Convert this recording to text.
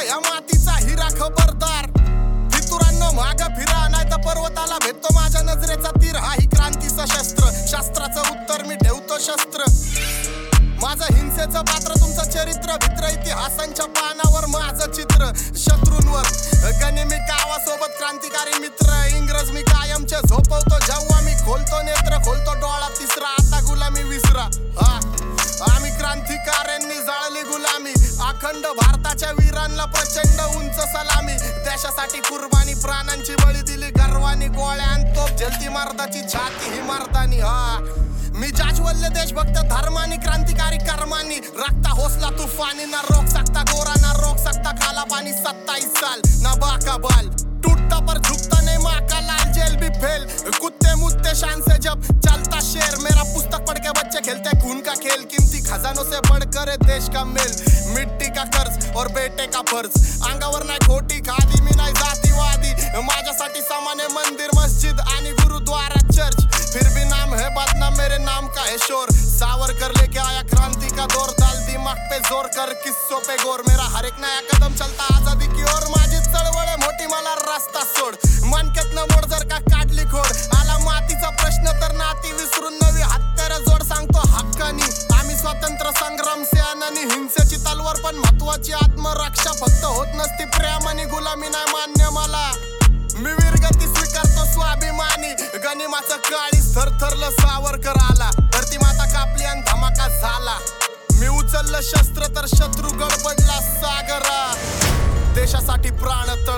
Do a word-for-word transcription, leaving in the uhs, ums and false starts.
या मातीचा हिरा खबरदार. फितुरांनो माग फिरा नाही तर पर्वताला भेटतो माझ्या नजरेचा तीर. हा ही क्रांतीचं शस्त्र, शास्त्राचं उत्तर मी ठेवतो शस्त्र. माझं हिंसेचं पात्र तुमचं चरित्र, भित्र इतिहासांच्या पानावर माझं चित्र. शत्रूंवर गनिमी कावासोबत क्रांतिकारी मित्र. इंग्रज मी कायमचे झोपवतो जेव्हा मी खोलतो नेत्र. खोलतो डोळा तिसरा, आता गुलामी विसरा. हा आम्ही क्रांतिकाऱ्यांनी जाळली गुलामी. अखंड भारताच्या वीरांना प्रचंड उंच सलामी. देशासाठी कुर्बानी प्राणांची बळी दिली. गर्वानी गोळ्यान तोप जलती मारदाची छाती ही मारदानी. हा मी जाज्वल्य देशभक्त धर्मानी, क्रांतिकारी कर्मानी. रक्ता हौसला तूफानी, ना रोक सकता गोरा ना रोक सकता काला पानी. सत्ताईस साल ना बाका बाल, टूटता पर झुकता नहीं माँ का लाल. जेल भी फेल, कुत्ते मुत्ते शान से जब चलता शेर. मेरा पुस्तक पढ़ के बच्चे खेलते खून का खेल. कीमती खजानों से बढ़कर है देश का मेल. मिट्टी का कर्ज और बेटे का फर्ज. अंगावर नाही खोटी खादी, मी नाही जातीवादी. माझ्यासाठी सामान्य मंदिर मस्जिद आणि गुरुद्वारा चर्च. फिर भी नाम है बदनाम, मेरे नाम का है शोर. सावरकर लेके आया क्रांति का दौर. डाल दिमाग पे जोर कर किस्सों पे गौर. मेरा हर एक नया कदम चलता आजादी की ओर. माझी चळवळ मोठी मला रस्ता सोड. मनकेत न मोड जर का काढली खोड. आला मातीचा प्रश्न तर नाती विसरून नवी हत्यार जोड. सांगतो हक्कानी आम्ही स्वातंत्र्य संग्राम सेनानी. हिंसेची तलवार पण महत्वाची आत्मरक्षा. फक्त होत नसती प्रेमानी, गुलामी नाही मान्य मला. मी वीरगती स्वीकारतो स्वाभिमानी. गनिमाचं काळीस थरथरलं सावरकर आला. धरती माता कापली आणि धमाका झाला. मी उचललं शस्त्र तर शत्रू गडबडला सागरा. देशासाठी प्राण तण